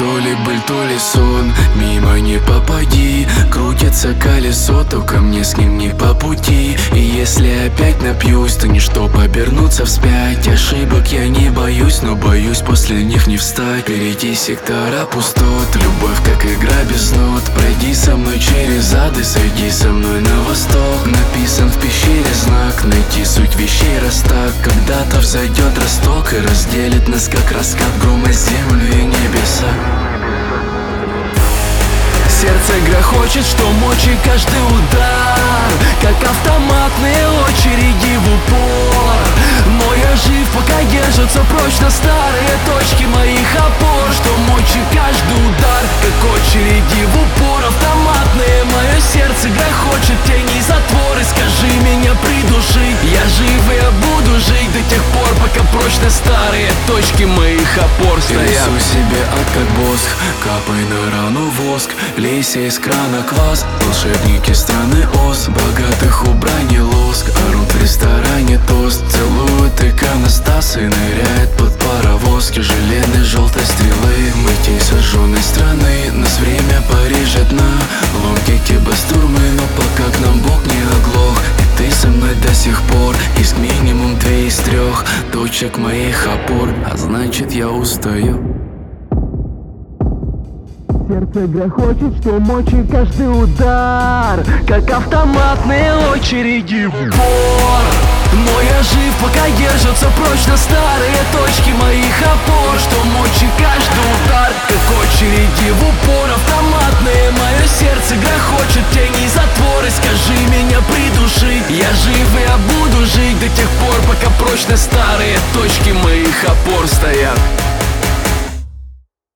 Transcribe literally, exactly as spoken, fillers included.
То ли быль, то ли сон, мимо не попади. Крутится колесо, только мне с ним не по пути. И если опять напьюсь, то ничто обернуться вспять. Ошибок я не боюсь, но боюсь после них не встать. Перейти сектора пустот, любовь как игра без нот. Пройди со мной через ады, сойди со мной на восток. Написан в пещере знак, найти суть вещей раз так. Когда-то взойдет росток и разделит нас, как раскат грома, землю и небеса. Сердце грохочет, что мочи каждый удар, как автоматные очереди в упор. Но я жив, пока держатся прочно старые точки моих опор. Что мочи каждый удар, как очереди в упор. Автоматные, мое сердце грохочет, тени затворы. Скажи меня, придуши, я жив и я буду жить до тех пор, пока прочно старые точки моих опор стоят. Несу себе ад как боск, капай на рану воск. Лейся из крана квас, волшебники страны Оз. Богатых убрани лоск, орут в ресторане тост. Целуют иконостас и ныряет под паровоз. Тяжеленной желтой стрелы мытей сожженной страны. Нас время порежет на ломтики бастурмы. Но пока к нам Бог не оглох, и ты со мной до сих пор. Есть минимум две из трех точек моих опор, а значит я устаю. Сердце грохочет, что мочи каждый удар, как автоматные очереди в упор. Но я жив, пока держатся прочно старые точки моих опор. Что мочи каждый удар, как очереди в упор. Автоматные, мое сердце грохочет, тени затворы. Скажи меня, придуши, я жив и я буду жить до тех пор, пока прочно старые точки моих опор стоят.